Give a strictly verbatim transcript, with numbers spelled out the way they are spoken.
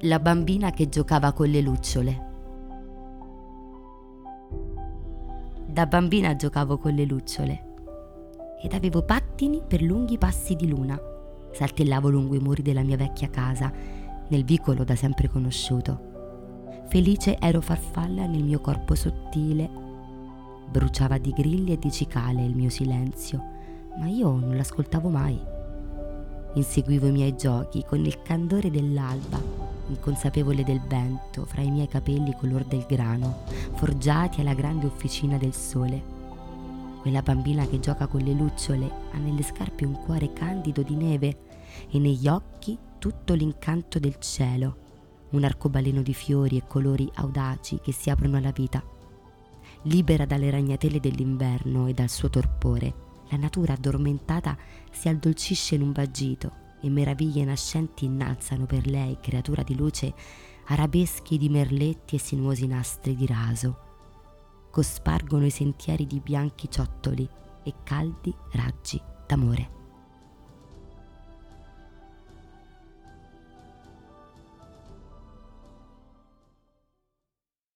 La bambina che giocava con le lucciole. Da bambina giocavo con le lucciole ed avevo pattini per lunghi passi di luna. Saltellavo lungo i muri della mia vecchia casa, nel vicolo da sempre conosciuto. Felice ero farfalla nel mio corpo sottile. Bruciava di grilli e di cicale il mio silenzio, ma io non l'ascoltavo mai. Inseguivo i miei giochi con il candore dell'alba, inconsapevole del vento fra i miei capelli color del grano, forgiati alla grande officina del sole. Quella bambina che gioca con le lucciole ha nelle scarpe un cuore candido di neve e negli occhi tutto l'incanto del cielo, un arcobaleno di fiori e colori audaci che si aprono alla vita. Libera dalle ragnatele dell'inverno e dal suo torpore, la natura addormentata si addolcisce in un vagito e meraviglie nascenti innalzano per lei, creatura di luce, arabeschi di merletti e sinuosi nastri di raso. Cospargono i sentieri di bianchi ciottoli e caldi raggi d'amore.